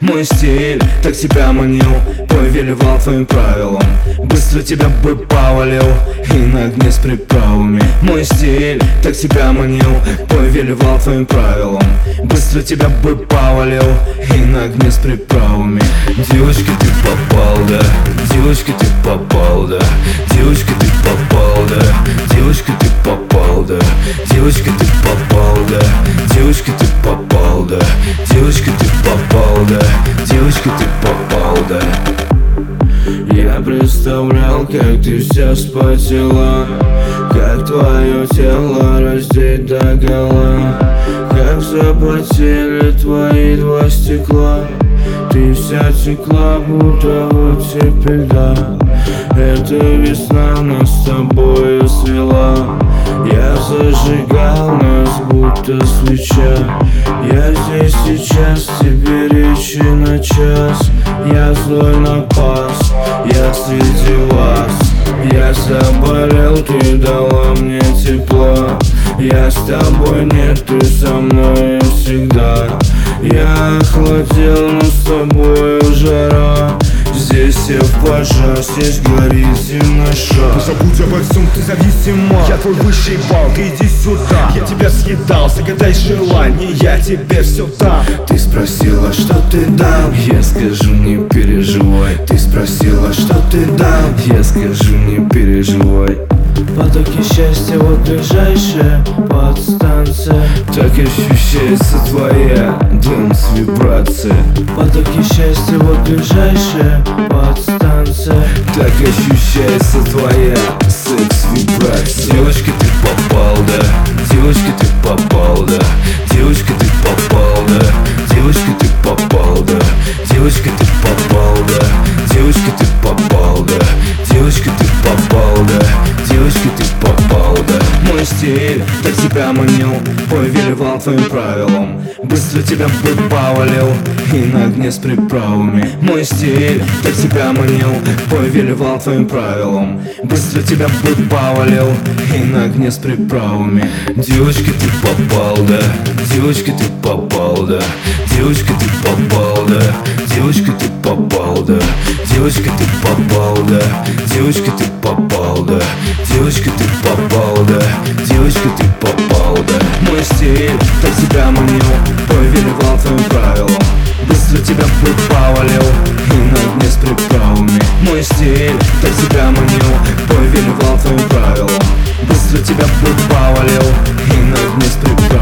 Мой стиль так тебя манил, повелевал твоим правилам. Быстро тебя бы повалил и на огне с приправами. Мой стиль так тебя манил, повелевал твоим правилам. Быстро тебя бы повалил и на огне с приправами. Девочка, ты попал, да. Девочка, ты попал, да. Девочка, ты попал, да. Девочка, ты попал, да. Девочка, ты попал, да. Девочка, ты попал, да. Девочка, ты попал, да. Девочка, ты попал, да. Я представлял, как ты вся вспотела, как твое тело раздеть догола, как запотели твои два стекла. Ты вся текла, будто вот теперь да. Эта весна нас с тобою свела. Я зажигал нас, будто свеча. Я здесь сейчас, тебе речи на час. Я злой напас, я среди вас. Я заболел, ты дала мне тепла. Я с тобой, нет, ты со мной всегда. Я охладел, но с тобой жара. Здесь все в пожар, здесь горит земной шар. Забудь обо всем, ты зависима. Я твой высший бал, ты иди сюда. Я тебя съедал, загадай желание, я тебе все дам. Ты спросила, что ты дам, я скажу, не переживай. Ты спросила, что ты дам, я скажу, не переживай. Потоки счастья, вот ближайшая подстанция. Так ощущается твоя дэнс-вибрация. Потоки счастья, вот ближайшая подстанция. Так ощущается твоя секс-вибрация. Девочка, ты попал, да. Девочка, ты попал, да. Девочка, ты попал, да. Девочка, ты попал, да. Девочка, ты попал, да. Девочка, ты попал, да. Девочка, ты попал, да. Девочка, ты попал, да. Мой стиль так тебя манил, повелевал твоим правилам. Быстро тебя бы повалил и на огне с приправами. Мой стиль так тебя манил, повелевал твоим правилам. Быстро тебя бы повалил и на огне с приправами. Девочка, ты попал, да. Девочка, ты попал, да. Девочка, ты попал, да. Девочка, ты попал, да. Девочка, ты попал, да. Девочка, ты попал, да. Девочка, ты попал, да. Девочка, ты попал, да. Мой стиль так тебя манил, повелевал твоим правилам. Быстро тебя бы повалил и на огне с приправами. Мой стиль так тебя манил, повелевал твоим правилам. Быстро тебя бы повалил и на огне с приправами.